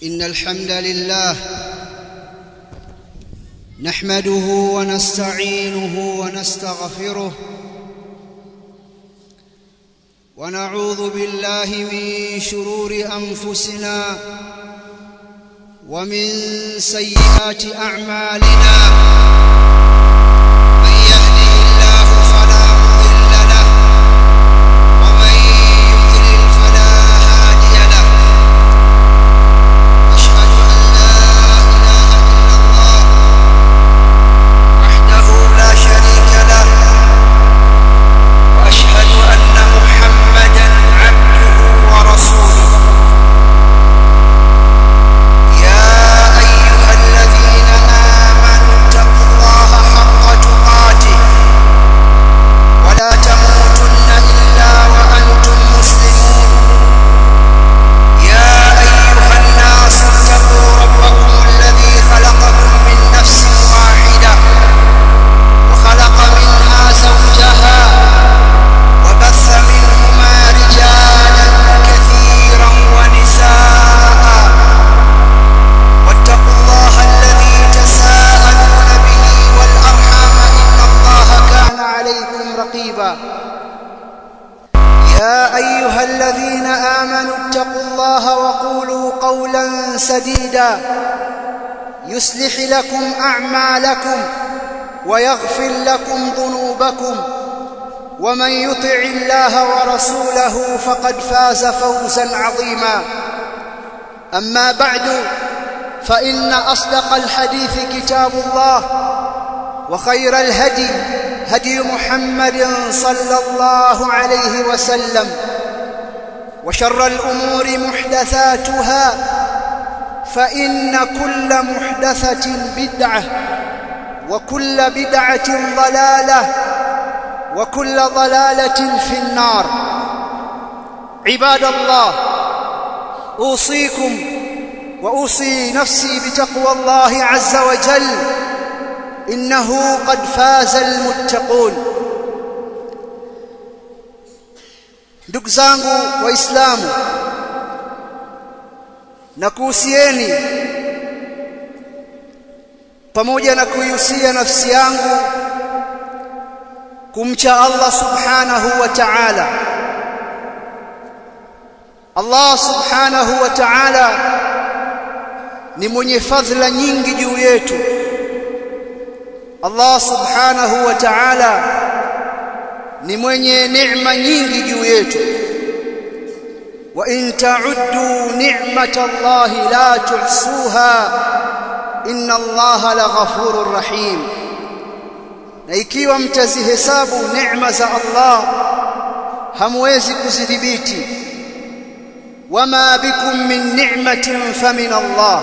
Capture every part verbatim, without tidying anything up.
إن الحمد لله نحمده ونستعينه ونستغفره ونعوذ بالله من شرور أنفسنا ومن سيئات أعمالنا من يهده الله فلا مضل له ومن يضلل فلا هادي له أشهد أن لا إله إلا الله وحده لا شريك له وأشهد أن محمدا عبده ورسوله يا أيها الذين آمنوا اتقوا الله وقولوا قولا سديدا يصلح لكم أعمالكم ويغفر لكم ذنوبكم ومن يطع الله ورسوله فقد فاز فوزا عظيما أما بعد فإن أصدق الحديث كتاب الله وخير الهدي هدي محمد صلى الله عليه وسلم وشر الأمور محدثاتها فإن كل محدثة بدعة وكل بدعة ضلالة وكل ضلالة في النار عباد الله أوصيكم وأوصي نفسي بتقوى الله عز وجل إنه قد فاز المتقون. Ndugu zangu waislamu, nakuhusieni pamoja na kuihusia nafsi yangu kumcha Allah subhanahu wa ta'ala. Allah subhanahu wa ta'ala ni mwenye fadhila nyingi juu yetu. Allah subhanahu wa ta'ala ni mwenye neema nyingi juu yetu. Wa in ta'uddu ni'matallahi la tuhsuha inna Allaha laghafurur rahim. Na ikiwa mtazihesabu neema za Allah hamwezi kuzidhibiti. Wama bikum min ni'matin famin Allah.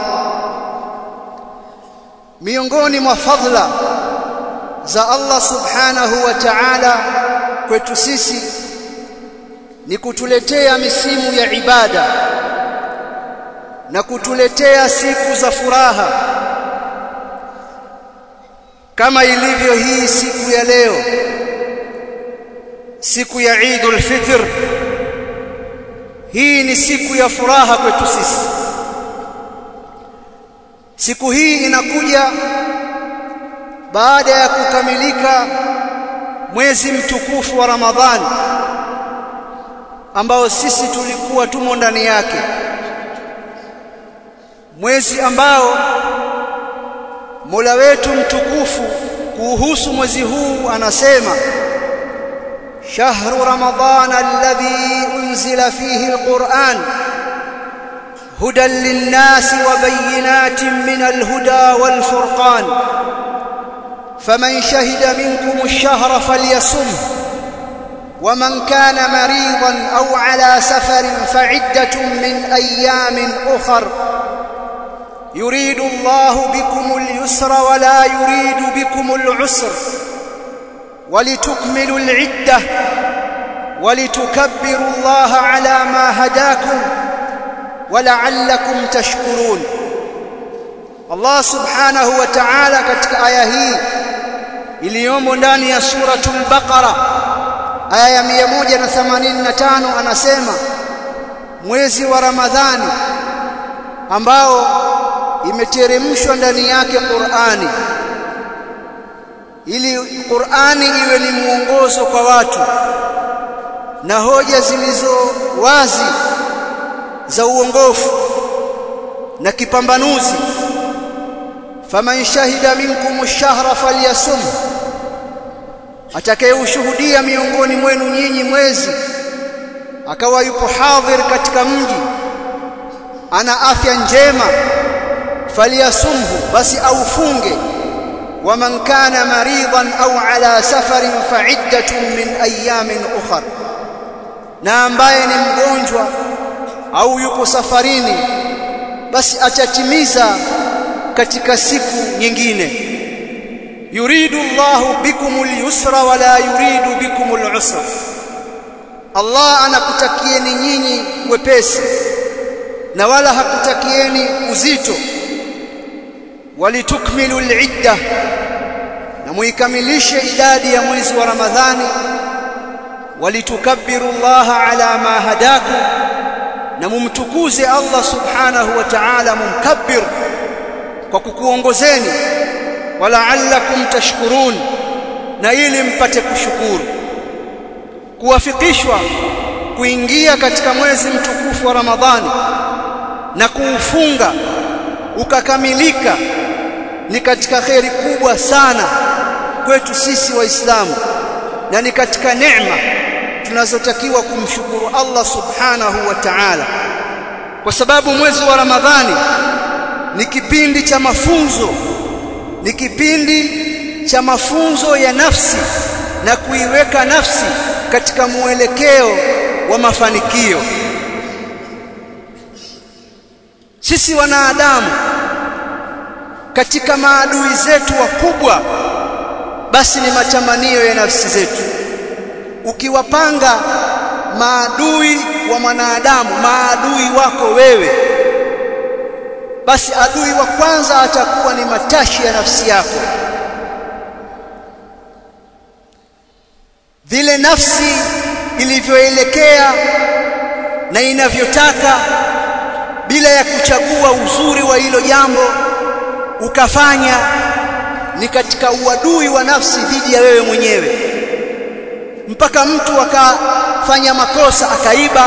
Miongoni mwa fadhila za Allah subhanahu wa ta'ala kwetu sisi ni kutuletea misimu ya ibada na kutuletea siku za furaha kama ilivyo hii siku ya leo, siku ya Eidul Fitr. Hii ni siku ya furaha kwetu sisi. Siku hii inakuja baada ya kukamilika mwezi mtukufu wa Ramadhani ambao sisi tulikuwa tumo ndani yake, mwezi ambao Mola wetu mtukufu kuhusu mwezi huu anasema shahru ramadhana alladhi unzila fihi alquran hudan linnasi wa bayyinatin min alhuda walfurqan فمن شهد منكم الشهر فليصمه ومن كان مريضا أو على سفر فعدة من أيام أخر يريد الله بكم اليسر ولا يريد بكم العسر ولتكملوا العدة ولتكبروا الله على ما هداكم ولعلكم تشكرون. Allah subhanahu wa ta'ala katika aya hii iliyomo ndani ya suratul Baqara aya ya mia moja na themanini na tano anasema mwezi wa Ramadhani ambao imeteremshwa ndani yake Qur'ani, ili Qur'ani iwe ni mwongozo kwa watu na hoja zilizo wazi za uongofu na kipambanuzi. Faman shahida minkum ash-shahra falyasum, atakayeushuhudia miongoni mwenu nyinyi mwezi akawa yupo hadhir katika mji, ana afya njema, falyasumhu, basi aufunge. Waman kana maridan au ala safarin fa'iddatun min ayamin ukhra, na ambaye ni mgonjwa au yupo safarini basi atatimiza katika siku nyingine. Yuridu Allahu bikumul yusra wala yuridu bikumul usra, Allah anakutakieni nyinyi wepesi na wala hakutakieni uzito. Walitukmilu al-iddah, na muikamilishe idadi ya mwezi wa Ramadhani. Walitukabbiru Allah ala ma hadakum, na mumtukuze Allah subhanahu wa ta'ala, mumkabbir kwa kukuongozeni. Wala'allakum tashkurun, na ili mpate kushukuru. Kuwafikishwa kuingia katika mwezi mtukufu wa Ramadhani na kuufunga ukakamilika ni katika kheri kubwa sana kwetu sisi Waislamu, na ni katika neema tunazotakiwa kumshukuru Allah subhanahu wa ta'ala, kwa sababu mwezi wa Ramadhani ni kipindi cha mafunzo, ni kipindi cha mafunzo ya nafsi na kuiweka nafsi katika mwelekeo wa mafanikio. Sisi wanadamu katika maadui zetu wakubwa basi ni matamanio ya nafsi zetu. Ukiwapanga maadui wa mwanadamu, maadui wako wewe, basi adui wa kwanza atakuwa ni matashi ya nafsi yako. Vile nafsi ilivyoelekea na inavyotaka, bila ya kuchagua uzuri wa hilo jambo ukafanya, ni katika uadui wa nafsi dhidi ya wewe mwenyewe. Mpaka mtu akafanya makosa akaiba,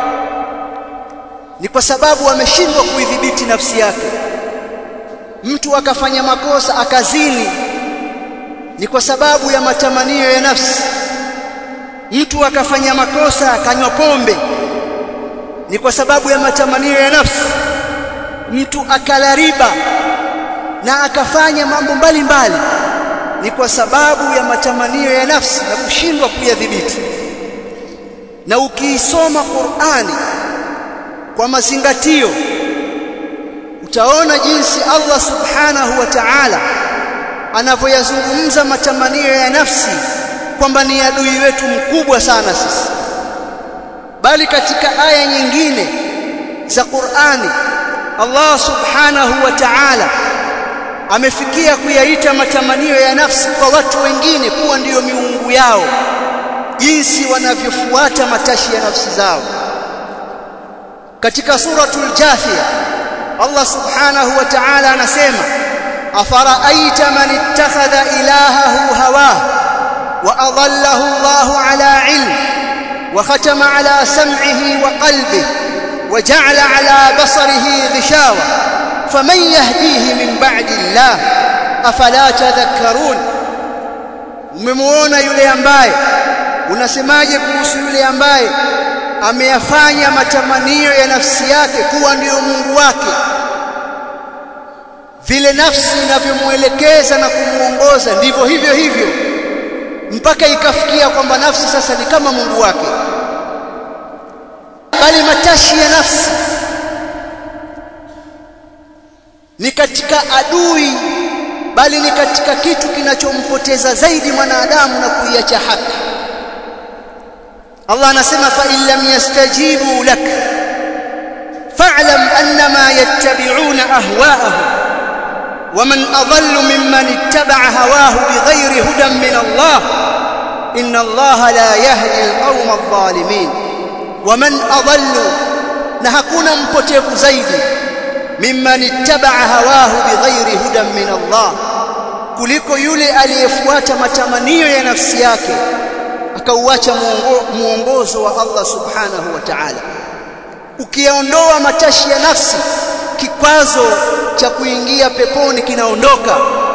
ni kwa sababu ameshindwa kuidhibiti nafsi yake. Mtu akafanya makosa akazini, ni kwa sababu ya matamanio ya nafsi. Mtu akafanya makosa akanywa pombe, ni kwa sababu ya matamanio ya nafsi. Mtu akala riba na akafanya mambo mbalimbali, ni kwa sababu ya matamanio ya nafsi na kushindwa kuyadhibiti. Na ukiisoma Qur'ani kwa mazingatio, utaona jinsi Allah subhanahu wa ta'ala anavyoyazungumza matamanio ya nafsi kwamba ni adui wetu mkubwa sana sisi. Bali katika aya nyingine za Qur'ani Allah subhanahu wa ta'ala amefikia kuyaita matamanio ya nafsi kwa watu wengine kuwa ndiyo miungu yao, jinsi wanavyofuata matashi ya nafsi zao. Katika suratul Jathia Allah subhanahu wa ta'ala anasema, afara'aita man ittakhadha ilahahu hawahu wa adallahu Allahu ala ilm wa khatama ala sam'ihi wa qalbihi wa ja'ala ala basarihi ghishawa faman yahdihi min ba'di Allah afala tadhakkarun. Umemuona yule ambaye, unasemaje kuhusu yule ambaye ameyafanya matamanio ya nafsi yake kuwa ndiyo Mungu wake? Vile nafsi inavyomuelekeza na kumuongoza ndivyo hivyo hivyo, mpaka ikafikia kwamba nafsi sasa ni kama Mungu wake. Bali matashi ya nafsi ni katika adui, bali ni katika kitu kinachompoteza zaidi mwanadamu na kuiacha haki. Allah anasema, fa in lam yastajibu lak fa'lam annama yattabi'una ahwa'ahum wa man adallu mimman ittaba'a hawahu bighayri hudan min Allah inna Allah la yahdi al-qawma adh-dhalimin. Wa man adallu, na hakuna mpotevu zaidi mimman ittaba'a hawahu bighairi hudan min Allah, kuliko yule aliyefuata matamanio ya nafsi yake akauacha muongozo wa Allah subhanahu wa ta'ala. Ukiondoa matashi ya nafsi, kikwazo cha kuingia peponi kinaondoka.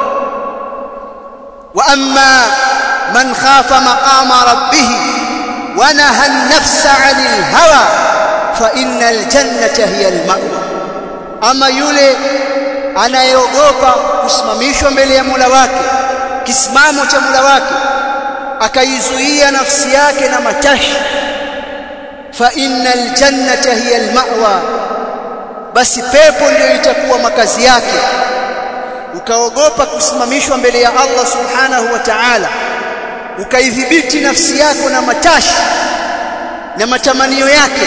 Wa amma man khafa maqama rabbih wa naha an-nafsa 'anil hawa fa innal jannata hiya al-ma'wa, ama yule anayeogopa kusimamishwa mbele ya Mola wake, kisimamo cha Mola wake, akaizuia nafsi yake na matashi, fa innal jannata hiya al-ma'wa, basi pepo ndio itakuwa makazi yake. Ukaogopa kusimamishwa mbele ya Allah subhanahu wa ta'ala, ukaidhibiti nafsi yako na matashi na matamanio yake,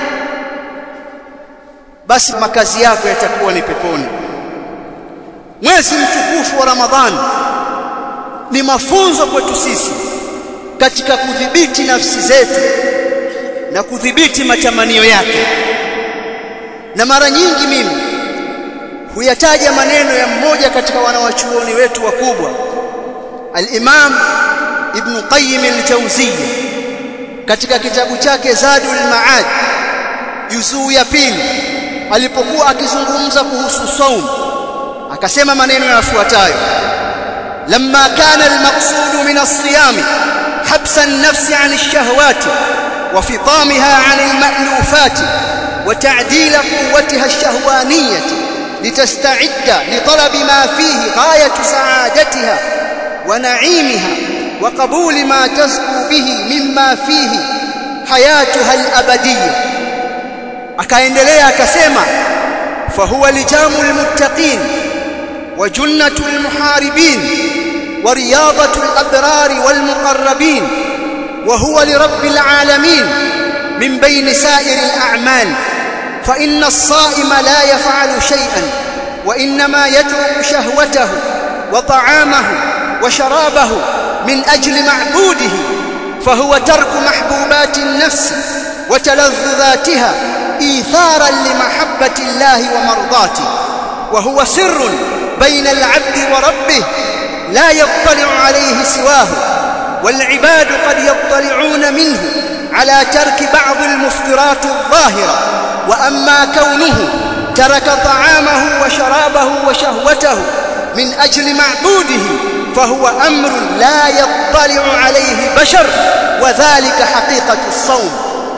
basi makazi yako yatakuwa ni peponi. Mwezi mtukufu wa Ramadhani ni mafunzo kwetu sisi katika kudhibiti nafsi zetu na kudhibiti matamanio yake. Na mara nyingi mimi huyataja maneno ya mmoja katika wanawachuoni wetu wakubwa, al-Imam Ibn Qayyim al-Jawziyya, katika kitabu chake Zadul Ma'ad juzuu ya pili, alipokuwa akizungumza kuhusu saum, akasema maneno yafuatayo: lamma kana al-maqsud min as-siyam habsa an-nafs 'an ash-shahawati wa fitamiha 'an al-ma'lufati wa ta'dil quwwatiha ash-shahwaniyyati litasta'idda li talabi ma fihi ghayatu sa'adatiha wa na'imiha wa qabuli ma tasbu bihi mimma fihi hayatuha al-abadiyyah. Akaendelea akasema: fahuwa lijamul muttaqin wa junnatul muharibin wa riyadatul abrari wal muqarrabin wa huwa lirabbil alamin min bayni sa'iril a'mal, fa inna as-sa'ima la yaf'alu shay'an wa innama yatruku shahwatahu wa ta'amahu wa sharabahu min ajli ma'budihi, fahuwa tarku mahbubati an-nafs wa talazzuzatiha إيثارا لمحبة الله ومرضاته، وهو سر بين العبد وربه لا يطلع عليه سواه، والعباد قد يطلعون منه على ترك بعض المفطرات الظاهرة، وأما كونه ترك طعامه وشرابه وشهوته من أجل معبوده فهو أمر لا يطلع عليه بشر، وذلك حقيقة الصوم.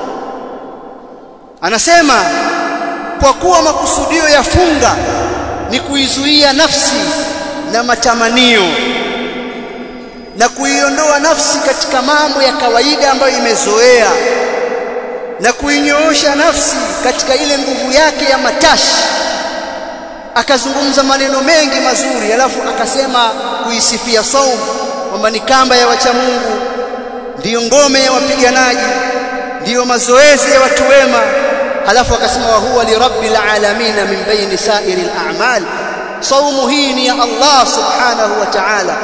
Anasema kwa kuwa makusudio ya funga ni kuizuia nafsi na matamanio na kuiondoa nafsi katika mambo ya kawaida ambayo imezoea na kuinyoosha nafsi katika ile nguvu yake ya matashi. Akazungumza maneno mengi mazuri, alafu akasema kuisifia saum kwamba ni kamba ya wacha Mungu, ndiyo ngome ya wapiganaji, ndiyo mazoezi ya watu wema. Halafu akasema wa huwa li rabbil alamin min bayni sa'iril a'mal, saumu hii ni ya Allah subhanahu wa ta'ala,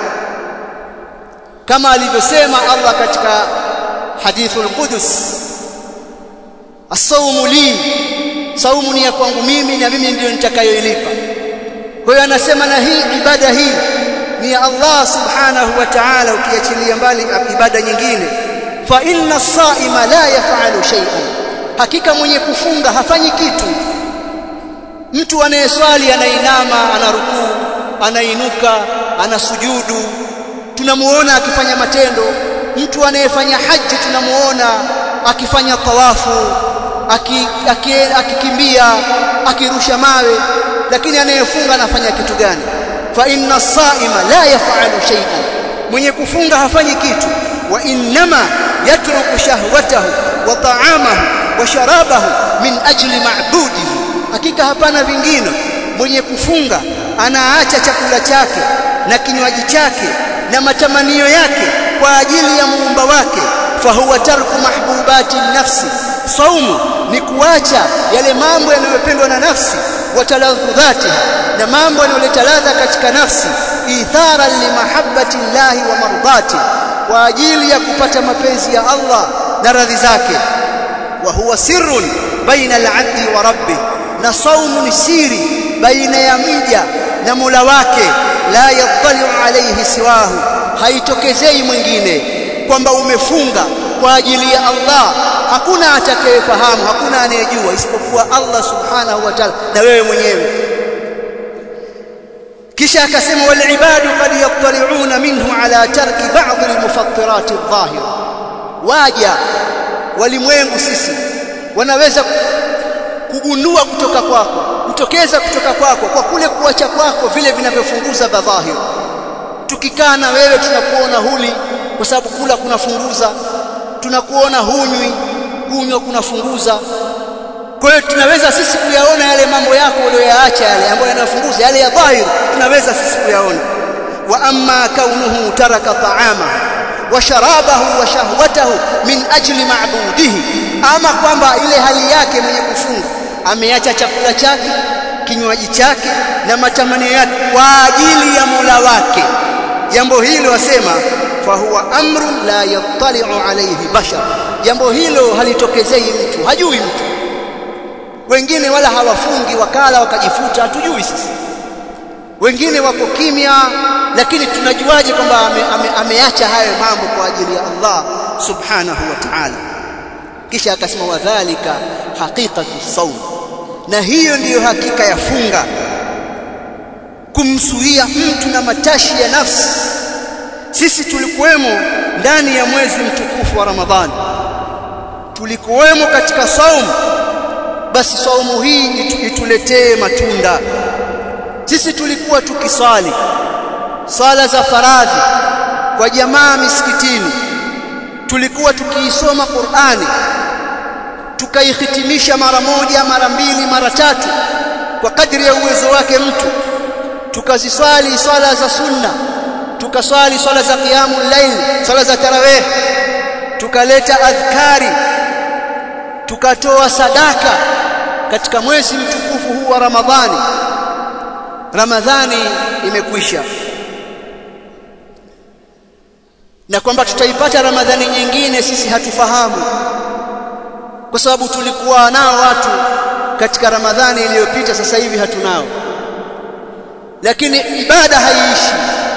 kama alivyosema Allah katika hadithul qudus: as-sawmu li, saumu ni ya kwangu mimi na mimi ndio nitakayoilipa. Kwa hiyo anasema na hii ibada hii ni ya Allah subhanahu wa ta'ala, ukiachilia mbali ibada nyingine. Fa inna as-sa'ima la yaf'alu shay'an, hakika mwenye kufunga hafanyi kitu. Mtu anayeswali anainama, anarukuu, anainuka, anasujudu, tunamuona akifanya matendo. Mtu anayefanya haji tunamuona akifanya tawafu, akikimbia, akirusha mawe. Lakini anayefunga anafanya kitu gani? Fa inna as-sa'ima la yaf'alu shay'an, mwenye kufunga hafanyi kitu. Wa innama yatruku shahwatahu wa ta'amahu wa sharabahu min ajli ma'budihi, hakika hapana vingine. Mwenye kufunga anaacha chakula chake na kinywaji chake na matamanio yake kwa ajili ya muumba wake. Fahuwa tarku mahbubati nafsi, saumu ni kuacha yale mambo yanayopendwa na nafsi, wa taladhudhatiha, na mambo yanayoleta ladha katika nafsi, itharan li mahabbati llahi wa mardati, kwa ajili ya kupata mapenzi ya Allah na radhi zake. Wa huwa sirrun baina al-'abdi wa rabbih, na saumu ni siri baina ya mja na Mola wake, la yattali'u alayhi siwahu, haitokezei mwingine, kwamba umefunga kwa ajili ya Allah, hakuna atakayefahamu, hakuna anayejua isipokuwa Allah subhanahu wa ta'ala na wewe mwenyewe. Kisha akasema wal ibadu qad yattali'una minhu ala tarki ba'd al mufattirat al dhahira, waja walimwengu sisi wanaweza kugundua kutoka kwako, kutokeza kutoka kwako kwa kule kuacha kwako vile vinavyofunguza dhahir. Tukikaa na wewe tunakuona huli kwa sababu kula kunafunguza, tunakuona hunywi, kunywa kunafunguza. Kwa hiyo tunaweza sisi kuyaona yale mambo yako uliyoyaacha, yale ambayo yanafunguza, yale ya dhahir tunaweza sisi kuyaona. Wa amma kaunuhu taraka ta'ama wa sharabahu wa shahwatahu min ajli ma'budihi, ama kwamba ile hali yake mwenye kufunga ameacha chakula chake, kinywaji chake na matamanio yake kwa ajili ya Mola wake, jambo hilo wasema fa huwa amrun la yattali'u alayhi bashar, jambo hilo halitokezei mtu, hajui mtu. Wengine wala hawafungi wakala wakajifuta, hatujui sisi. Wengine wako kimya, lakini tunajuaje kwamba ameacha ame, hayo mambo kwa ajili ya Allah subhanahu wa ta'ala? Kisha akasema wadhālika haqiqatu sawm, na hiyo ndiyo hakika ya funga, kumsuia mtu na matashi ya nafsi. Sisi tulikuwemo ndani ya mwezi mtukufu wa Ramadhani, tulikuwemo katika saumu, basi saumu hii ituletee matunda. Sisi tulikuwa tukiswali swala za faradhi kwa jamaa misikitini, tulikuwa tukiisoma Qur'ani tukaihitimisha mara moja, mara mbili, mara tatu kwa kadri ya uwezo wake mtu. Tukaziswali swala za sunna, tukaswali swala za qiyamul layl, swala za tarawih, tukaleta adhkari, tukatoa sadaka katika mwezi mtukufu huu wa Ramadhani. Ramadhani imekwisha, na kwamba tutaipata Ramadhani nyingine sisi hatufahamu, kwa sababu tulikuwa nao watu katika Ramadhani iliyopita, sasa hivi hatunao. Lakini ibada haiishi.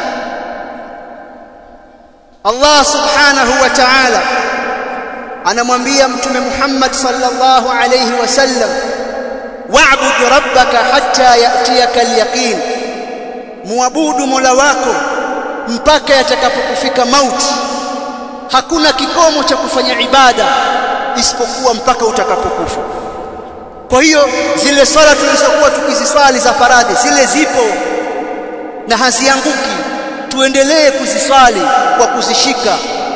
Allah subhanahu wa ta'ala anamwambia Mtume Muhammad sallallahu alayhi wasallam, wa'bud rabbaka hatta ya'tiyaka al-yaqin, muabudu Mola wako mpaka yatakapokufika mauti. Hakuna kikomo cha kufanya ibada isipokuwa mpaka utakapokufa. Kwa hiyo zile swala tulizokuwa tukiziswali za faradhi zile zipo na hazianguki, tuendelee kuziswali kwa kuzishika.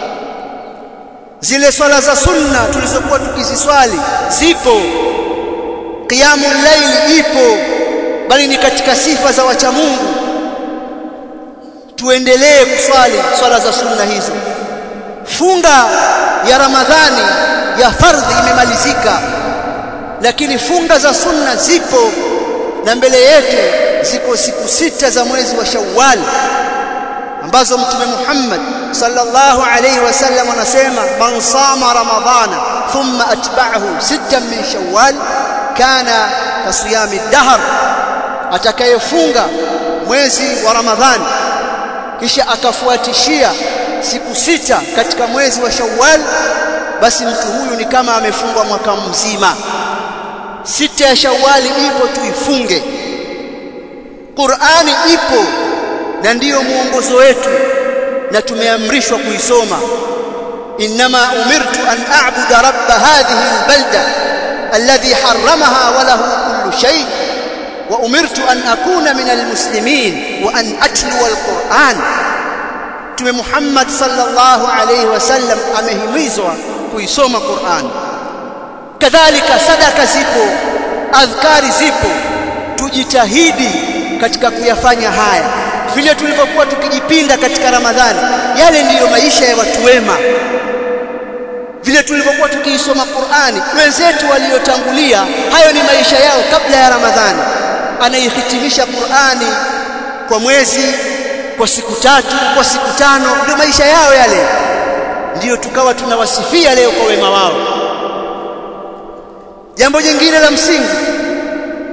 Zile swala za sunna tulizokuwa tukiziswali zipo, qiyamul layl ipo, bali ni katika sifa za wacha Mungu. Tuendelee kuswali swala za sunna hizo. Funga ya Ramadhani ya fardhi imemalizika, lakini funga za sunna zipo, na mbele yetu ziko siku sita za mwezi wa Shawwal ambazo Mtume Muhammad sallallahu alayhi wasallam anasema, man sama ramadhana thumma atba'ahu sittan min Shawwal kana kasiyami dahr, atakayefunga mwezi wa Ramadhani kisha akafuatishia siku sita katika mwezi wa Shawwal, basi mtu huyu ni kama amefunga mwaka mzima. Sita ya Shawwal ipo, tuifunge. Qur'ani ipo na ndiyo muongozo wetu, na tumeamrishwa kuisoma. Innama umirtu an a'budu rabb hadhihi albalda alladhi harramaha wa lahu kullu shay wa umirtu an akuna min almuslimin wa an atlu alquran. Mtume Muhammad sallallahu alayhi wasallam amehimizwa kuisoma Qur'an. Kadhalika sadaka zipo, adhkari zipo, tujitahidi katika kuyafanya haya vile tulivyokuwa tukijipinda katika Ramadhani. Yale ndiyo maisha ya watu wema, vile tulivyokuwa tukiisoma Qur'ani. Wenzetu waliotangulia, hayo ni maisha yao kabla ya Ramadhani. Anaihitimisha Qur'ani kwa mwezi, kwa siku tatu, kwa siku tano, ndio maisha yao yale. Ndiyo tukawa tunawasifia leo kwa wema wao. Jambo jingine la msingi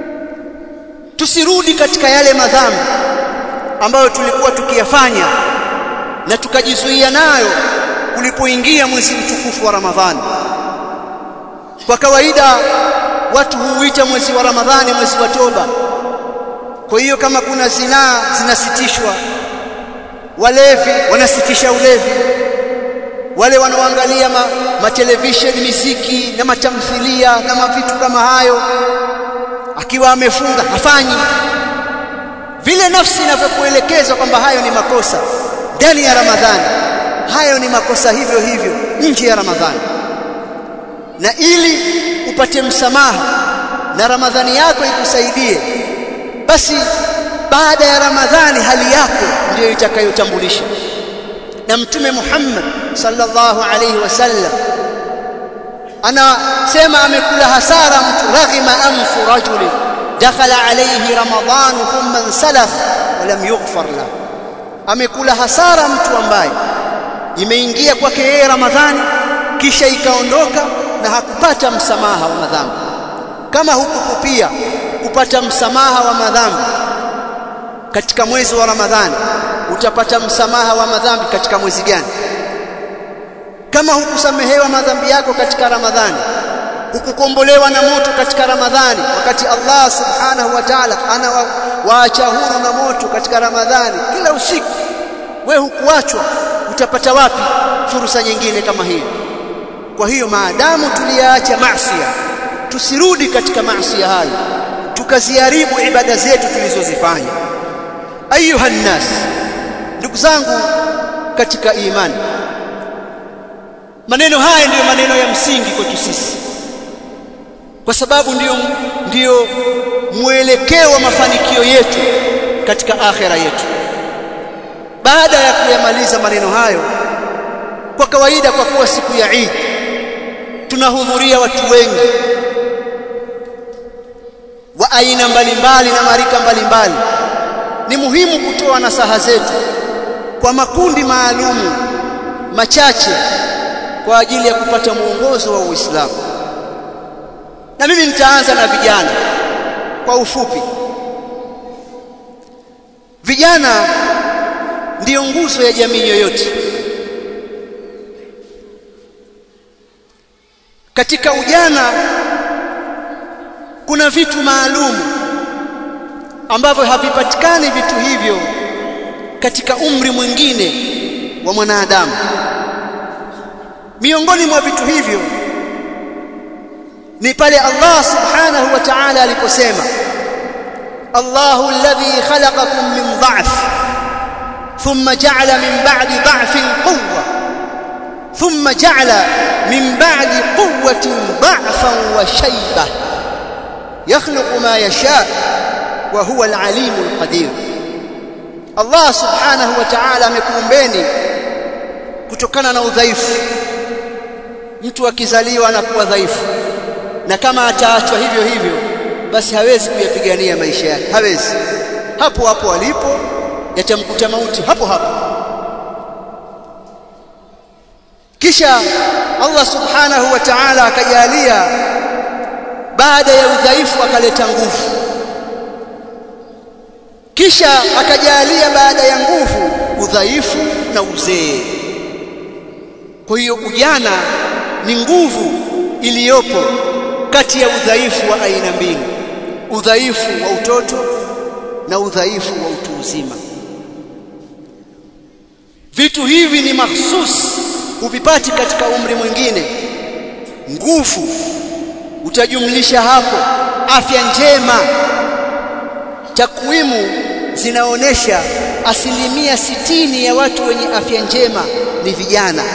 tusirudi katika yale madhambi ambayo tulikuwa tukiyafanya na tukajizuia nayo ulipoingia mwezi mtukufu wa Ramadhani. Kwa kawaida watu huuita mwezi wa Ramadhani mwezi wa toba. Kwa hiyo kama kuna zinaa zinasitishwa, walevi wanasitisha ulevi, wale wanaoangalia ma, ma television, miziki na matamthilia na vitu kama hayo, akiwa amefunga hafanyi vile. Nafsi inavyokuelekeza kwamba hayo ni makosa ndani ya Ramadhani, hayo ni makosa hivyo hivyo nje ya Ramadhani. Na ili upate msamaha na Ramadhani yako ikusaidie, basi baada ya Ramadhani hali yako ndiyo itakayotambulisha. Na Mtume Muhammad sallallahu alayhi wasallam anasema amekula hasara mtu raghima anfu rajulin dakhala alayhi Ramadhan thumma insalakh wa lam yughfar lahu. Amekula hasara mtu ambaye imeingia kwake yeye Ramadhani kisha ikaondoka na hakupata msamaha wa madhambi. Kama hukupia kupata msamaha wa madhambi katika mwezi wa Ramadhani, utapata msamaha wa madhambi katika mwezi gani? Kama hukusamehewa madhambi yako katika Ramadhani, hukukombolewa na moto katika Ramadhani, wakati Allah subhanahu wa ta'ala anawaacha huru na moto katika Ramadhani kila usiku, wewe hukuachwa, utapata wapi fursa nyingine kama hiyo? Kwa hiyo maadamu tuliacha maasi, tusirudi katika maasi hayo tukaziharibu ibada zetu tulizozifanya. Ayuha nnas, ndugu zangu katika imani, maneno haya ndiyo maneno ya msingi kwetu sisi, kwa sababu ndiyo ndiyo mwelekeo wa mafanikio yetu katika akhera yetu. Baada ya kuyamaliza maneno hayo, kwa kawaida kwa kuwa siku ya Eid tunahudhuria watu wengi wa aina mbalimbali na marika mbalimbali, ni muhimu kutoa nasaha zetu kwa makundi maalumu machache kwa ajili ya kupata mwongozo wa Uislamu. Na mimi nitaanza na vijana kwa ufupi. Vijana ndiyo nguzo ya jamii yoyote. Katika ujana kuna vitu maalum ambavyo havipatikani vitu hivyo katika umri mwingine wa mwanadamu. Miongoni mwa vitu hivyo ni pale Allah subhanahu wa ta'ala aliposema, Allahu alladhi khalaqakum min dha'f thumma ja'ala min ba'di dha'fin quwwa thumma ja'ala min ba'di quwwatin dha'fan wa shaybah yakhluqu ma yasha wa huwa al-alimul qadir. Allah subhanahu wa ta'ala amekuumbeni kutokana na udhaifu. Mtu akizaliwa anakuwa dhaifu, na kama ataachwa hivyo hivyo basi hawezi kuyapigania maisha yake, hawezi. Hapo hapo alipo yatamkuta mauti hapo hapo. Kisha Allah subhanahu wa ta'ala akajalia baada ya udhaifu akaleta nguvu, kisha akajalia baada ya nguvu udhaifu na uzee. Kwa hiyo ujana ni nguvu iliyopo kati ya udhaifu wa aina mbili, udhaifu wa utoto na udhaifu wa utu uzima. Vitu hivi ni mahsusi, huvipati katika umri mwingine. Nguvu utajumlisha hapo afya njema. Takwimu zinaonesha asilimia sitini ya watu wenye afya njema ni vijana.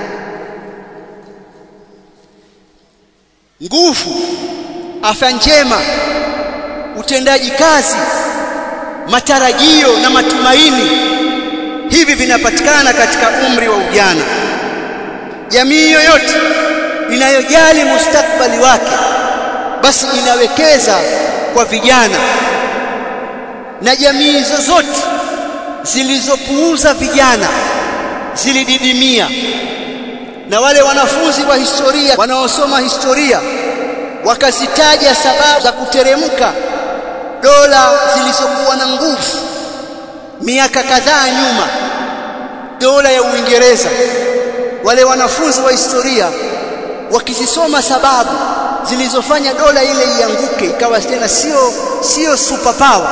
Nguvu, afya njema, utendaji kazi, matarajio na matumaini, hivi vinapatikana katika umri wa ujana. Jamii yoyote inayojali mustakbali wake basi inawekeza kwa vijana, na jamii zozote zilizopuuza vijana zilididimia. Na wale wanafunzi wa historia wanaosoma historia wakazitaja sababu za kuteremka dola zilizokuwa na nguvu miaka kadhaa nyuma, dola ya Uingereza. Wale wanafunzi wa historia wakizisoma sababu zilizofanya dola ile ianguke ikawa tena sio sio super power,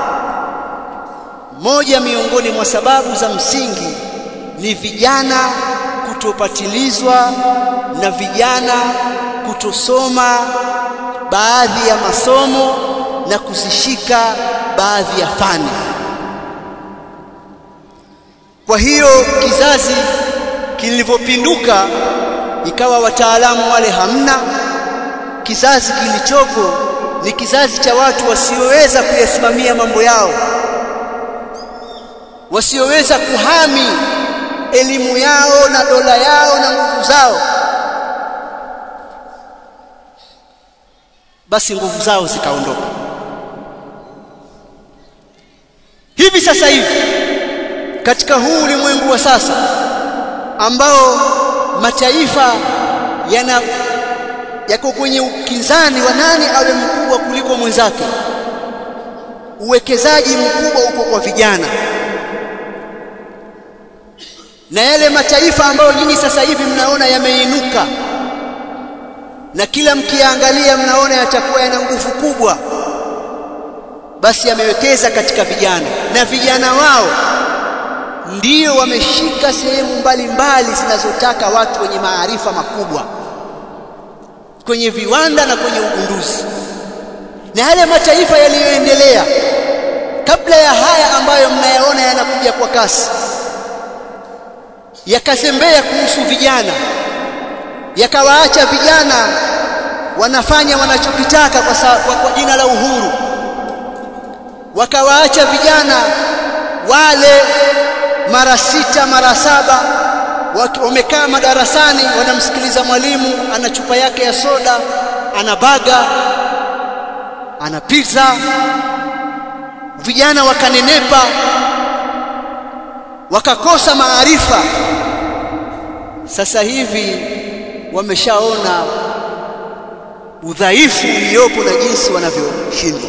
moja miongoni mwa sababu za msingi ni vijana kutopatilizwa na vijana kutosoma baadhi ya masomo na kuzishika baadhi ya fani. Kwa hiyo kizazi kilivyopinduka ikawa wataalamu wale hamna, kizazi kilichoko ni kizazi cha watu wasioweza kuyasimamia mambo yao, wasioweza kuhami elimu yao na dola yao na nguvu zao. Basi nguvu zao zikaondoka. Hivi sasa hivi katika huu ulimwengu wa sasa ambao mataifa yana yako kwenye ukinzani wa nani awe mkubwa kuliko mwenzake, uwekezaji mkubwa uko kwa vijana. Na yale mataifa ambayo nyinyi sasa hivi mnaona yameinuka na kila mkiangalia mnaona yatakuwa yana nguvu kubwa, basi yamewekeza katika vijana, na vijana wao ndio wameshika sehemu mbalimbali zinazotaka watu wenye maarifa makubwa kwenye viwanda na kwenye ugunduzi. Na yale mataifa yaliyoendelea kabla ya haya ambayo mnayaona yanakuja kwa kasi, yakazembea kuhusu vijana, yakawaacha vijana wanafanya wanachokitaka kwa, kwa, kwa jina la uhuru, wakawaacha vijana wale mara sita mara saba wamekaa madarasani wanamsikiliza mwalimu, ana chupa yake ya soda, ana baga, ana pizza. Vijana wakanenepa, wakakosa maarifa. Sasa hivi wameshaona udhaifu uliopo na jinsi wanavyoshindwa.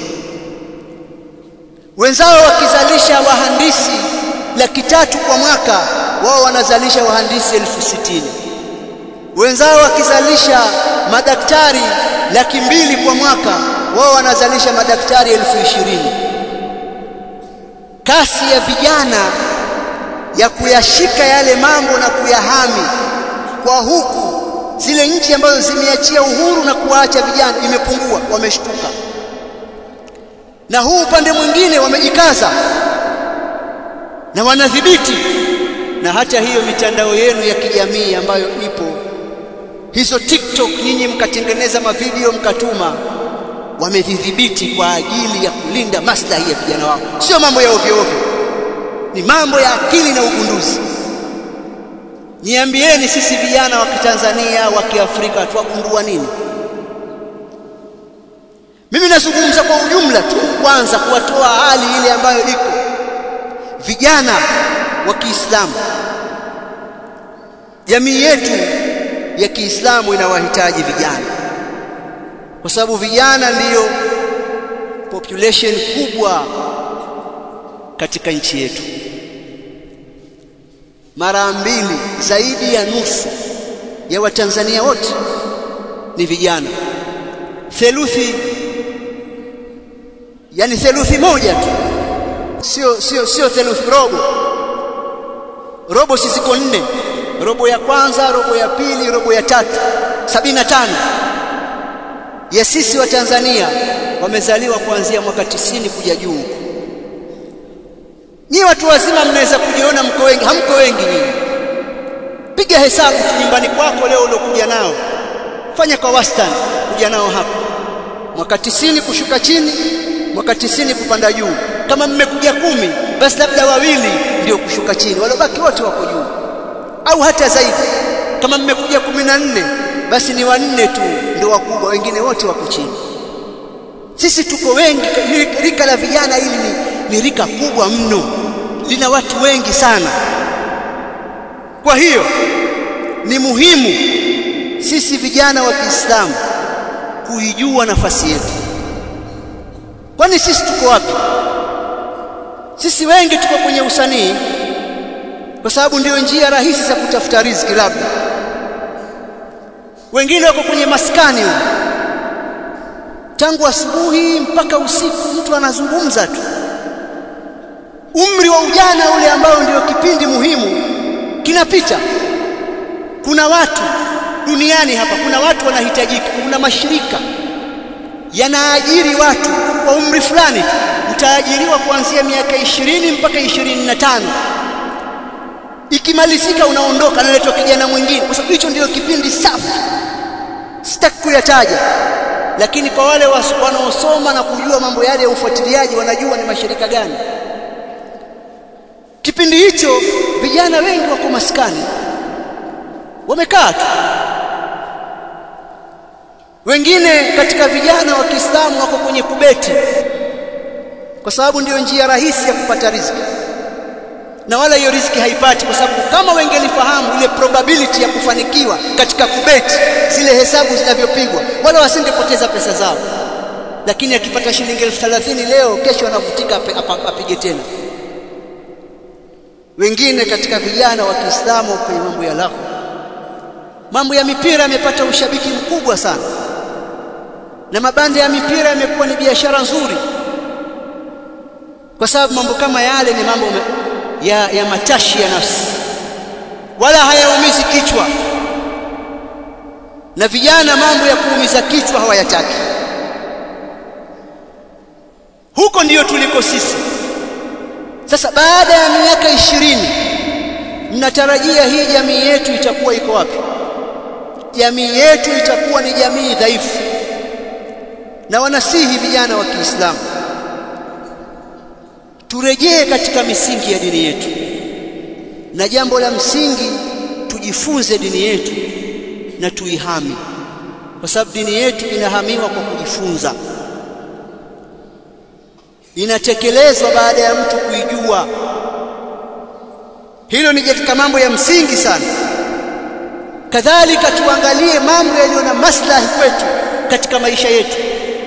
Wenzao wakizalisha wahandisi laki tatu kwa mwaka, wao wanazalisha wahandisi elfu sitini. Wenzao wakizalisha madaktari laki mbili kwa mwaka, wao wanazalisha madaktari elfu ishirini. Kasi ya vijana ya kuyashika yale mambo na kuyahami kwa huku zile nchi ambazo zimeachia uhuru na kuacha vijana imepungua, wameshtuka. Na huu upande mwingine wamejikaza na wanadhibiti. Na hata hiyo mitandao yenu ya kijamii ambayo ipo, hizo TikTok nyinyi mkatengeneza mavideo mkatuma, wamedhibiti kwa ajili ya kulinda maslahi ya vijana wao. Sio mambo ya ovyo ovyo, ni mambo ya akili na ugunduzi. Niambieni sisi vijana wa Kitanzania wa Kiafrika tuwagundua nini? Mimi nazungumza kwa ujumla tu, kwanza kuwatoa hali ile ambayo iko. Vijana wa Kiislamu, jamii yetu ya Kiislamu inawahitaji vijana, kwa sababu vijana ndiyo population kubwa katika nchi yetu. Mara mbili zaidi ya nusu ya Watanzania wote ni vijana. Theluthi, yani theluthi moja tu, sio sio sio theluthi, robo. Robo sisi ziko nne, robo ya kwanza, robo ya pili, robo ya tatu, sabini na tano ya sisi wa Tanzania wamezaliwa kuanzia mwaka tisini kuja juu. Ni watu wazima mnaweza kujiona mko wengi, hamko wengi nyinyi. Piga hesabu tu nyumbani kwako leo uliokuja nao, fanya kwa wastani kuja nao hapa, mwaka tisini kushuka chini, mwaka tisini kupanda juu. Kama mmekuja kumi, basi labda wawili ndio kushuka chini, walobaki wote wako juu, au hata zaidi. Kama mmekuja kumi na nne, basi ni wanne tu ndio wakubwa, wengine wote wako chini. Sisi tuko wengi. Rika la vijana hili ni, ni rika kubwa mno, lina watu wengi sana. Kwa hiyo ni muhimu sisi vijana wa Kiislamu kuijua nafasi yetu, Kwani sisi tuko wapi? Sisi wengi tuko kwenye usanii kwa sababu ndio njia rahisi za kutafuta riziki labda. Wengine wako kwenye maskani huko. Tangu asubuhi mpaka usiku mtu anazungumza tu. Umri wa ujana ule ambao ndio kipindi muhimu kinapita. Kuna watu duniani hapa, kuna watu wanahitajika, kuna mashirika yanaajiri watu kwa umri fulani. Utaajiriwa kuanzia miaka ishirini mpaka ishirini na tano. Ikimalizika unaondoka, analetwa kijana mwingine, kwa sababu hicho ndio kipindi safi. Sitaki kuyataja, lakini kwa wale wanaosoma na kujua mambo yale ya ufuatiliaji wanajua ni mashirika gani. Kipindi hicho vijana wengi wako maskani, wamekaa tu. Wengine katika vijana wa Kiislamu wako kwenye kubeti, kwa sababu ndio njia rahisi ya kupata riziki. Na wala hiyo riziki haipati, kwa sababu kama wengelifahamu ile probability ya kufanikiwa katika kubeti, zile hesabu zinavyopigwa, wala wasingepoteza pesa zao. Lakini akipata shilingi elfu thelathini leo, kesho anavutika apige tena. Wengine katika vijana wa Kiislamu kwenye mambo ya lahu, mambo ya mipira yamepata ushabiki mkubwa sana, na mabanda ya mipira yamekuwa ni biashara nzuri, kwa sababu mambo kama yale ni mambo ya, ya matashi ya nafsi, wala hayaumizi kichwa. Na vijana mambo ya kuumiza kichwa hawayataki. Huko ndiyo tuliko sisi. Sasa baada ya miaka ishirini mnatarajia hii jamii yetu itakuwa iko wapi? Jamii yetu itakuwa ni jamii dhaifu. Na wanasihi vijana wa Kiislamu turejee katika misingi ya dini yetu, na jambo la msingi tujifunze dini yetu na tuihami, kwa sababu dini yetu inahamiwa kwa kujifunza, inatekelezwa baada ya mtu kuijua. Hilo ni katika mambo ya msingi sana. Kadhalika tuangalie mambo yaliyo na maslahi kwetu katika maisha yetu.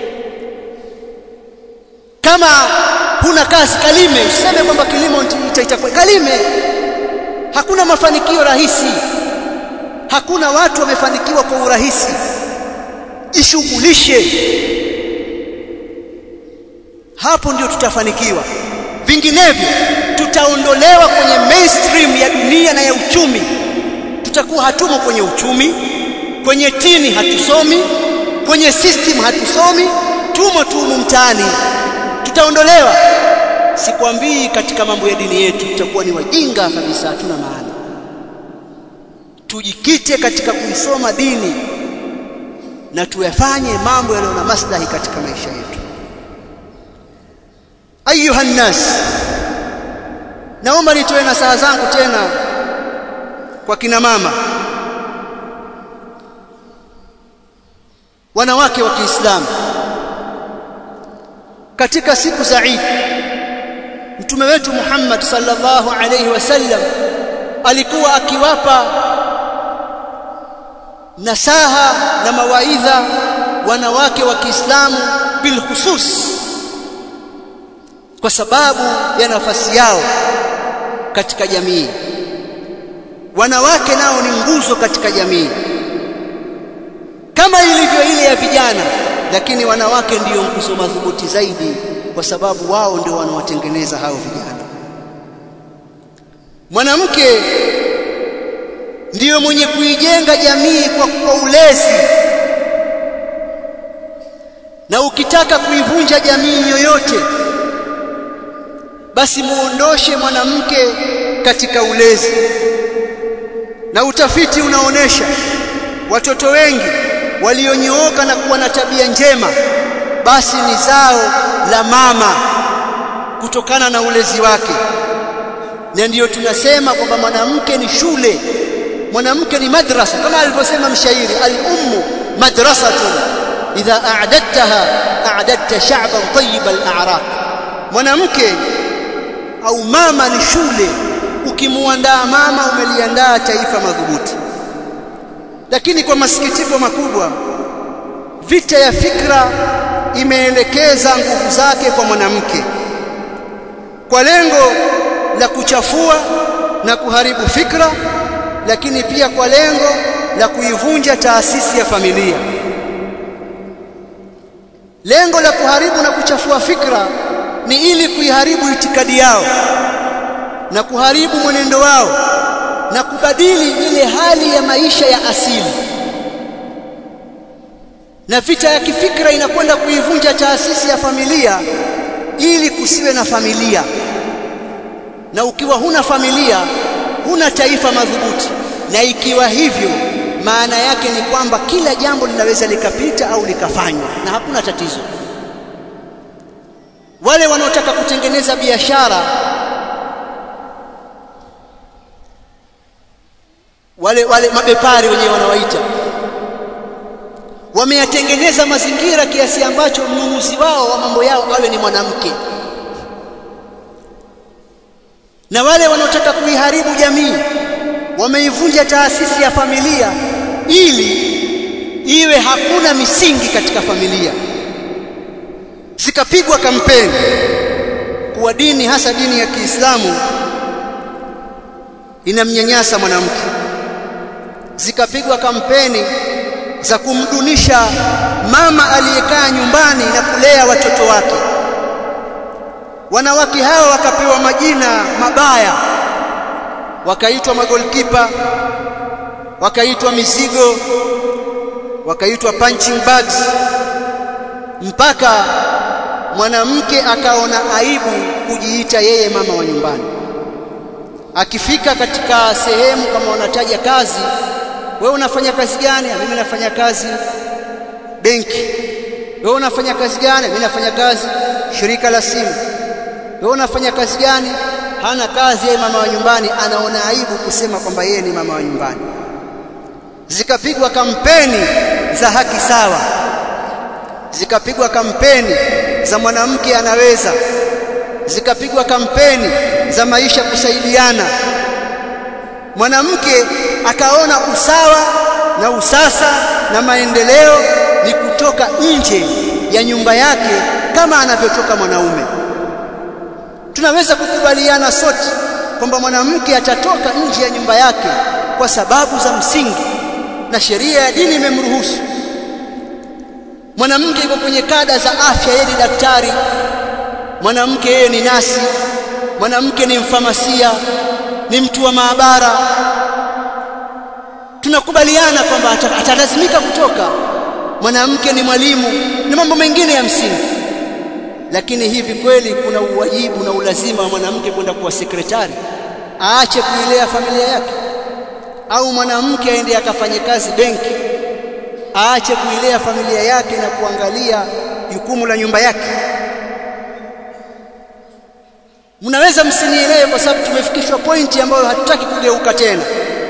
Kama huna kazi, kalime. Usiseme kwamba kilimo itakuwa kalime. Hakuna mafanikio rahisi, hakuna watu wamefanikiwa kwa urahisi. Jishughulishe, hapo ndio tutafanikiwa. Vinginevyo tutaondolewa kwenye mainstream ya dunia na ya uchumi. Tutakuwa hatumo kwenye uchumi, kwenye tini hatusomi, kwenye system hatusomi, tumo tu mtaani. Tutaondolewa. Sikwambii katika mambo ya dini yetu tutakuwa ni wajinga kabisa, hatuna maana. Tujikite katika kuisoma dini na tuyafanye mambo yaliyo na maslahi katika maisha yetu. Ayuha nnas, naomba nitoe nasaha zangu tena kwa kina mama, wanawake wa Kiislamu. Katika siku za Eid, Mtume wetu Muhammad sallallahu alayhi wasallam alikuwa akiwapa nasaha na mawaidha wanawake wa Kiislamu bil khusus, kwa sababu ya nafasi yao katika jamii. Wanawake nao ni nguzo katika jamii, kama ilivyo ile ya vijana, lakini wanawake ndiyo nguzo madhubuti zaidi, kwa sababu wao ndio wanawatengeneza hao vijana. Mwanamke ndiyo mwenye kuijenga jamii kwa, kwa ulezi. Na ukitaka kuivunja jamii yoyote, basi muondoshe mwanamke katika ulezi. Na utafiti unaonesha watoto wengi walionyooka na kuwa na tabia njema, basi ni zao la mama kutokana na ulezi wake. Na ndiyo tunasema kwamba mwanamke ni shule, mwanamke ni madrasa, kama alivyosema mshairi, al-ummu madrasatun idha a'dadtaha a'dadta sha'ban tayyib al-a'raq. Mwanamke au mama ni shule, ukimuandaa mama umeliandaa taifa madhubuti. Lakini kwa masikitiko makubwa, vita ya fikra imeelekeza nguvu zake kwa mwanamke kwa lengo la kuchafua na kuharibu fikra, lakini pia kwa lengo la kuivunja taasisi ya familia. Lengo la kuharibu na kuchafua fikra ni ili kuiharibu itikadi yao na kuharibu mwenendo wao na kubadili ile hali ya maisha ya asili. Na vita ya kifikra inakwenda kuivunja taasisi ya familia ili kusiwe na familia. Na ukiwa huna familia, huna taifa madhubuti. Na ikiwa hivyo, maana yake ni kwamba kila jambo linaweza likapita au likafanywa na hakuna tatizo. Wale wanaotaka kutengeneza biashara, wale wale mabepari wenyewe wanawaita, wameyatengeneza mazingira kiasi ambacho mnunuzi wao wa mambo yao awe ni mwanamke. Na wale wanaotaka kuiharibu jamii wameivunja taasisi ya familia ili iwe hakuna misingi katika familia. Zikapigwa kampeni kuwa dini, hasa dini ya Kiislamu, inamnyanyasa mwanamke. Zikapigwa kampeni za kumdunisha mama aliyekaa nyumbani na kulea watoto wake. Wanawake hao wakapewa majina mabaya, wakaitwa magolkipa, wakaitwa mizigo, wakaitwa punching bags, mpaka mwanamke akaona aibu kujiita yeye mama wa nyumbani. Akifika katika sehemu kama wanataja kazi, wewe unafanya kazi gani? Mimi nafanya kazi benki. Wewe unafanya kazi gani? Mimi nafanya kazi shirika la simu. Wewe unafanya kazi gani? Hana kazi, yeye mama wa nyumbani. Anaona aibu kusema kwamba yeye ni mama wa nyumbani. Zikapigwa kampeni za haki sawa, zikapigwa kampeni za mwanamke anaweza, zikapigwa kampeni za maisha kusaidiana. Mwanamke akaona usawa na usasa na maendeleo ni kutoka nje ya nyumba yake kama anavyotoka mwanaume. Tunaweza kukubaliana sote kwamba mwanamke atatoka nje ya nyumba yake kwa sababu za msingi na sheria ya dini imemruhusu. Mwanamke yuko kwenye kada za afya, yeye ni daktari, mwanamke yeye ni nasi, mwanamke ni mfamasia, ni mtu wa maabara. Tunakubaliana kwamba atalazimika kutoka. Mwanamke ni mwalimu na mambo mengine ya msingi. Lakini hivi kweli kuna uwajibu na ulazima wa mwanamke kwenda kuwa sekretari aache kuilea familia yake? Au mwanamke aende akafanye kazi benki aache kuilea familia yake na kuangalia jukumu la nyumba yake? Mnaweza msinielewe kwa sababu tumefikishwa pointi ambayo hatutaki kugeuka tena.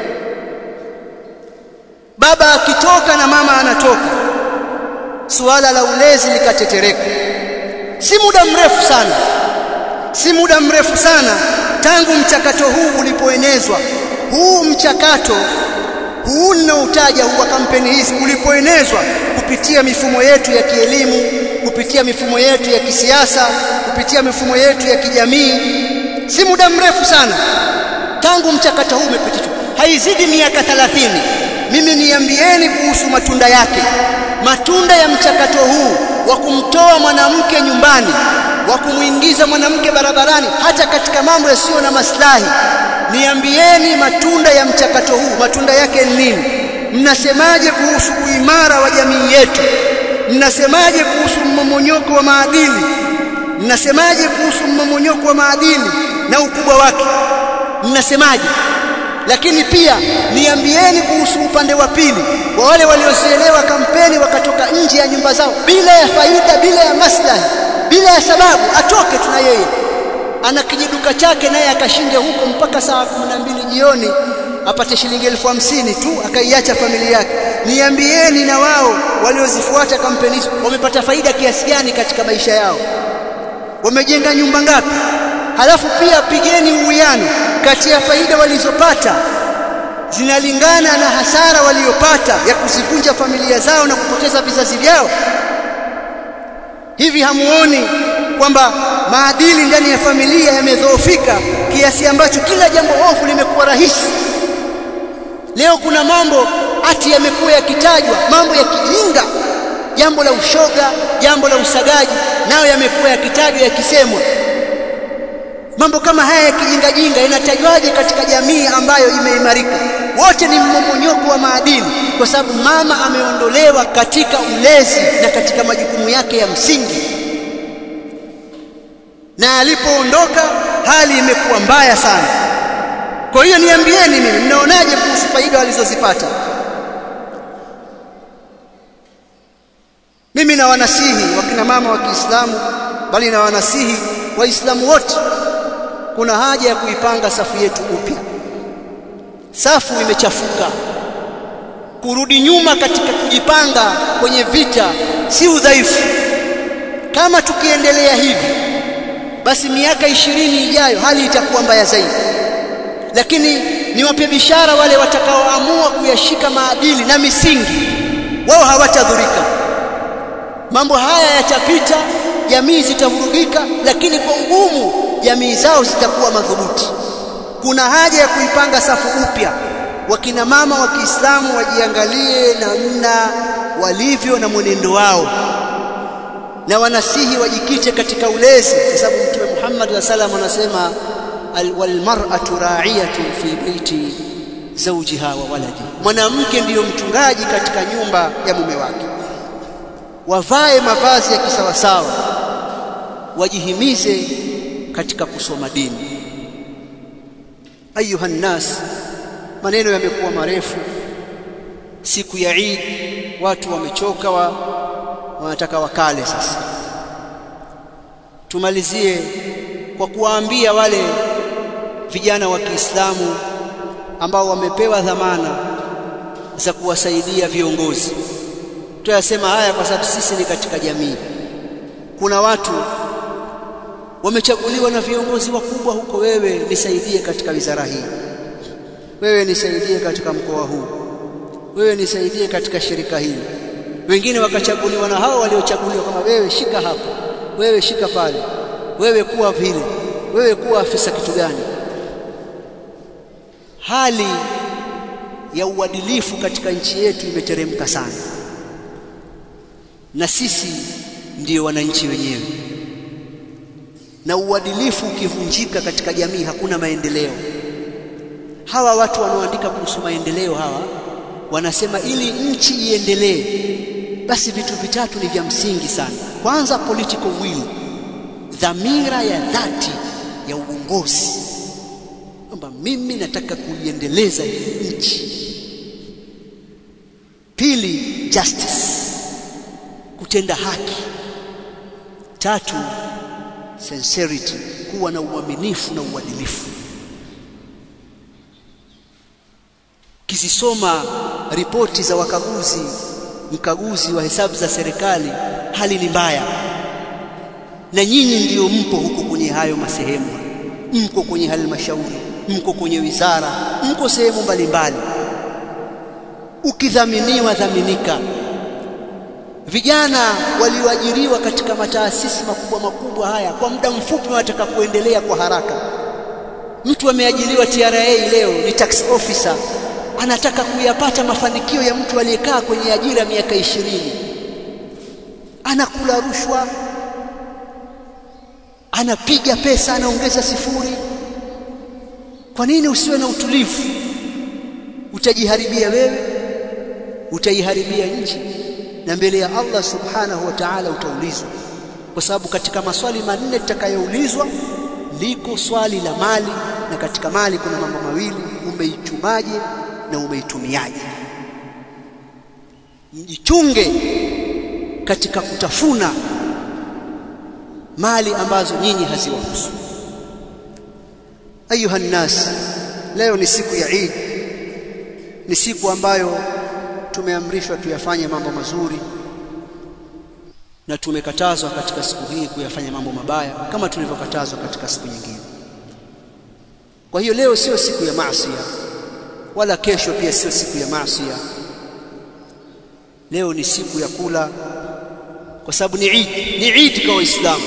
Baba akitoka na mama anatoka, suala la ulezi likatetereka. Si muda mrefu sana, si muda mrefu sana tangu mchakato huu ulipoenezwa. Huu mchakato huu ninautaja huu wa kampeni hizi ulipoenezwa kupitia mifumo yetu ya kielimu, kupitia mifumo yetu ya kisiasa, kupitia mifumo yetu ya kijamii, si muda mrefu sana tangu mchakato huu umepitishwa, haizidi miaka thelathini. Mimi niambieni kuhusu matunda yake, matunda ya mchakato huu wa kumtoa mwanamke nyumbani, wa kumuingiza mwanamke barabarani, hata katika mambo yasiyo na maslahi. Niambieni matunda ya mchakato huu, matunda yake ni nini? Mnasemaje kuhusu uimara wa jamii yetu? Mnasemaje kuhusu mmomonyoko wa maadili? Mnasemaje kuhusu mmomonyoko wa maadili na ukubwa wake? Mnasemaje? Lakini pia niambieni kuhusu upande wa pili wa wale waliozielewa kampeni wakatoka nje ya nyumba zao bila ya faida, bila ya maslahi, bila ya sababu. Atoke tuna yeye ana kijiduka chake naye akashinde huko mpaka saa kumi na mbili jioni apate shilingi elfu hamsini tu akaiacha familia yake. Niambieni na wao waliozifuata kampeni hizo wamepata faida kiasi gani katika maisha yao? Wamejenga nyumba ngapi? Halafu pia pigeni uwiano kati ya faida walizopata zinalingana na hasara waliopata ya kuzivunja familia zao na kupoteza vizazi vyao. Hivi hamuoni kwamba maadili ndani ya familia yamedhoofika kiasi ambacho kila jambo ofu limekuwa rahisi? Leo kuna mambo ati yamekuwa yakitajwa, mambo ya kijinga, jambo la ushoga, jambo la usagaji, nayo yamekuwa yakitajwa yakisemwa. Mambo kama haya ya kijinga jinga yanatajwaje katika jamii ambayo imeimarika? Wote ni mmomonyoko wa maadili, kwa sababu mama ameondolewa katika ulezi na katika majukumu yake ya msingi, na alipoondoka hali imekuwa mbaya sana. Kwa hiyo niambieni mimi, mnaonaje kuhusu faida walizozipata? Mimi na wanasihi wakina mama wa Kiislamu, bali na wanasihi Waislamu wote, kuna haja ya kuipanga safu yetu upya. Safu imechafuka. Kurudi nyuma katika kujipanga kwenye vita si udhaifu. Kama tukiendelea hivi, basi miaka ishirini ijayo hali itakuwa mbaya zaidi. Lakini niwape bishara wale watakaoamua kuyashika maadili na misingi, wao hawatadhurika. Mambo haya yatapita, jamii zitavurugika, lakini kwa ugumu jamii zao zitakuwa madhubuti. Kuna haja ya kuipanga safu upya. Wakina mama wa Kiislamu wajiangalie namna walivyo na mwenendo wao, na wanasihi wajikite katika ulezi, kwa sababu Mtume Muhammad sallallahu alaihi wasallam anasema wal mar'atu ra'iyatun fi baiti zawjiha wa waladi, mwanamke ndiyo mchungaji katika nyumba ya mume wake. Wavae mavazi ya kisawasawa, wajihimize katika kusoma dini. Ayuha nnas, maneno yamekuwa marefu. Siku ya Eid watu wamechoka, wa, wanataka wakale. Sasa tumalizie kwa kuwaambia wale vijana wa Kiislamu ambao wamepewa dhamana za kuwasaidia viongozi. Tuyasema haya kwa sababu sisi ni katika jamii. Kuna watu wamechaguliwa na viongozi wakubwa huko, wewe nisaidie katika wizara hii, wewe nisaidie katika mkoa huu, wewe nisaidie katika shirika hili. Wengine wakachaguliwa na hao waliochaguliwa, kama wewe shika hapa, wewe shika pale, wewe kuwa vile, wewe kuwa afisa kitu gani. Hali ya uadilifu katika nchi yetu imeteremka sana, na sisi ndio wananchi wenyewe. Na uadilifu ukivunjika katika jamii hakuna maendeleo. Hawa watu wanaoandika kuhusu maendeleo hawa wanasema ili nchi iendelee, basi vitu vitatu ni vya msingi sana. Kwanza, political will, dhamira ya dhati ya uongozi, kwamba mimi nataka kuiendeleza hii nchi. Pili, justice, kutenda haki. Tatu, sincerity, kuwa na uaminifu na uadilifu. Kisisoma ripoti za wakaguzi, mkaguzi wa hesabu za serikali, hali ni mbaya. Na nyinyi ndio mpo huko kwenye hayo masehemu, mko kwenye halmashauri, mko kwenye wizara, mko sehemu mbalimbali. Ukidhaminiwa, dhaminika. Vijana walioajiriwa katika mataasisi makubwa makubwa haya kwa muda mfupi wanataka kuendelea kwa haraka. Mtu ameajiriwa T R A leo ni tax officer, anataka kuyapata mafanikio ya mtu aliyekaa kwenye ajira miaka ishirini. Anakula rushwa, anapiga pesa, anaongeza sifuri. Kwa nini usiwe na utulivu? Utajiharibia wewe, utaiharibia nchi, na mbele ya Allah subhanahu wa ta'ala utaulizwa. Kwa sababu katika maswali manne tutakayoulizwa liko swali la mali, na katika mali kuna mambo mawili: umeichumaje na umeitumiaje. Mjichunge katika kutafuna mali ambazo nyinyi haziwahusu. Ayuha nnas, leo ni siku ya Eid, ni siku ambayo tumeamrishwa tuyafanye mambo mazuri, na tumekatazwa katika siku hii kuyafanya mambo mabaya kama tulivyokatazwa katika siku nyingine. Kwa hiyo leo sio siku ya maasi, wala kesho pia sio siku ya maasi. Leo ni siku ya kula, kwa sababu ni Eid, ni Eid kwa Waislamu,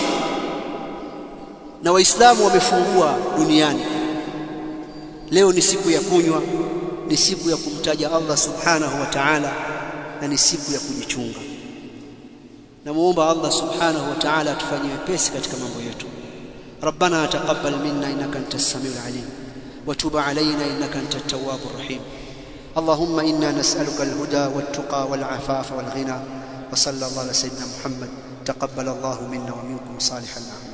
na Waislamu wamefungua duniani. Leo ni siku ya kunywa, ni siku ya kumtaja Allah subhanahu wa ta'ala, na ni siku ya kujichunga. Namuomba Allah subhanahu wa ta'ala atufanyie wepesi katika mambo yetu. ربنا تقبل منا إنك أنت السميع العليم وتب علينا إنك أنت التواب الرحيم. اللهم إنا نسألك الهدى والتقى والعفاف والغنى، وصلى الله على سيدنا محمد. تقبل الله منا ومنكم صالح الأعمال.